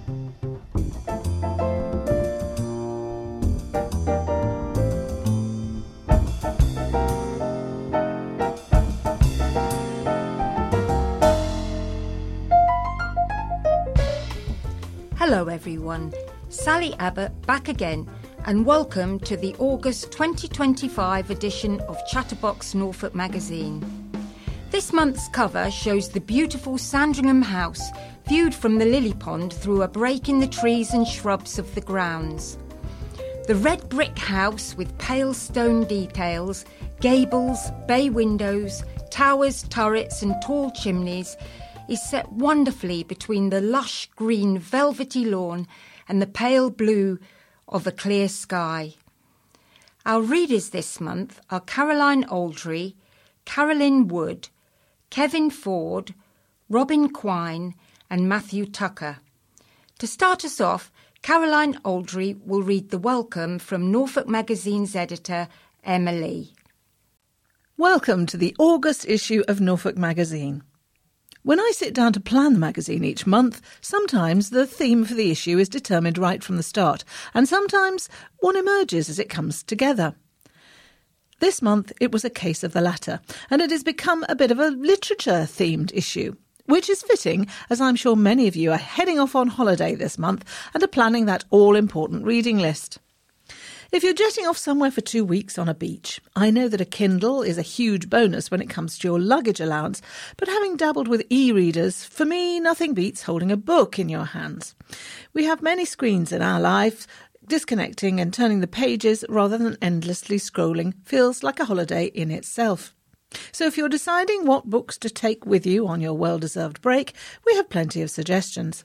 Hello everyone, Sally Abbott back again and welcome to the August 2025 edition of Chatterbox Norfolk magazine. This month's cover shows the beautiful Sandringham house viewed from the lily pond through a break in the trees and shrubs of the grounds. The red brick house with pale stone details, gables, bay windows, towers, turrets and tall chimneys is set wonderfully between the lush green velvety lawn and the pale blue of a clear sky. Our readers this month are Caroline Aldry, Carolyn Wood, Kevin Ford, Robin Quine and Matthew Tucker. To start us off, Caroline Aldry will read the welcome from Norfolk Magazine's editor, Emma Lee. Welcome to the August issue of Norfolk Magazine. When I sit down to plan the magazine each month, sometimes the theme for the issue is determined right from the start, and sometimes one emerges as it comes together. This month it was a case of the latter, and it has become a bit of a literature-themed issue, which is fitting, as I'm sure many of you are heading off on holiday this month and are planning that all-important reading list. If you're jetting off somewhere for 2 weeks on a beach, I know that a Kindle is a huge bonus when it comes to your luggage allowance, but having dabbled with e-readers, for me, nothing beats holding a book in your hands. We have many screens in our lives. Disconnecting and turning the pages rather than endlessly scrolling feels like a holiday in itself. So if you're deciding what books to take with you on your well-deserved break, we have plenty of suggestions.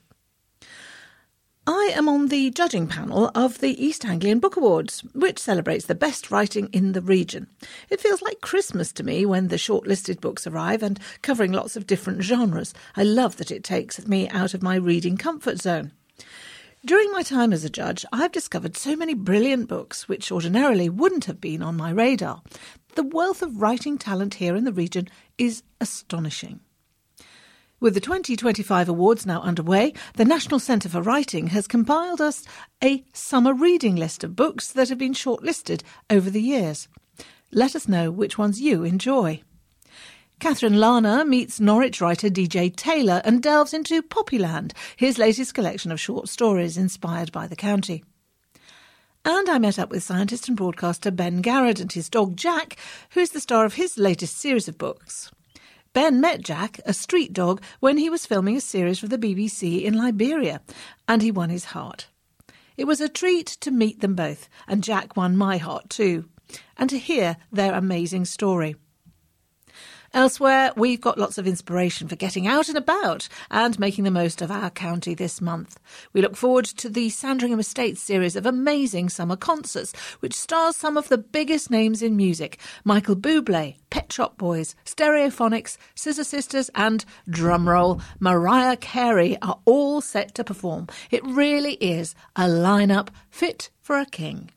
I am on the judging panel of the East Anglian Book Awards, which celebrates the best writing in the region. It feels like Christmas to me when the shortlisted books arrive and covering lots of different genres. I love that it takes me out of my reading comfort zone. During my time as a judge, I've discovered so many brilliant books which ordinarily wouldn't have been on my radar. The wealth of writing talent here in the region is astonishing. With the 2025 awards now underway, the National Centre for Writing has compiled us a summer reading list of books that have been shortlisted over the years. Let us know which ones you enjoy. Catherine Lana meets Norwich writer DJ Taylor and delves into Poppyland, his latest collection of short stories inspired by the county. And I met up with scientist and broadcaster Ben Garrett and his dog Jack, who is the star of his latest series of books. Ben met Jack, a street dog, when he was filming a series for the BBC in Liberia, and he won his heart. It was a treat to meet them both, and Jack won my heart too, and to hear their amazing story. Elsewhere, we've got lots of inspiration for getting out and about and making the most of our county this month. We look forward to the Sandringham Estates series of amazing summer concerts, which stars some of the biggest names in music: Michael Bublé, Pet Shop Boys, Stereophonics, Scissor Sisters and, drumroll, Mariah Carey are all set to perform. It really is a lineup fit for a king.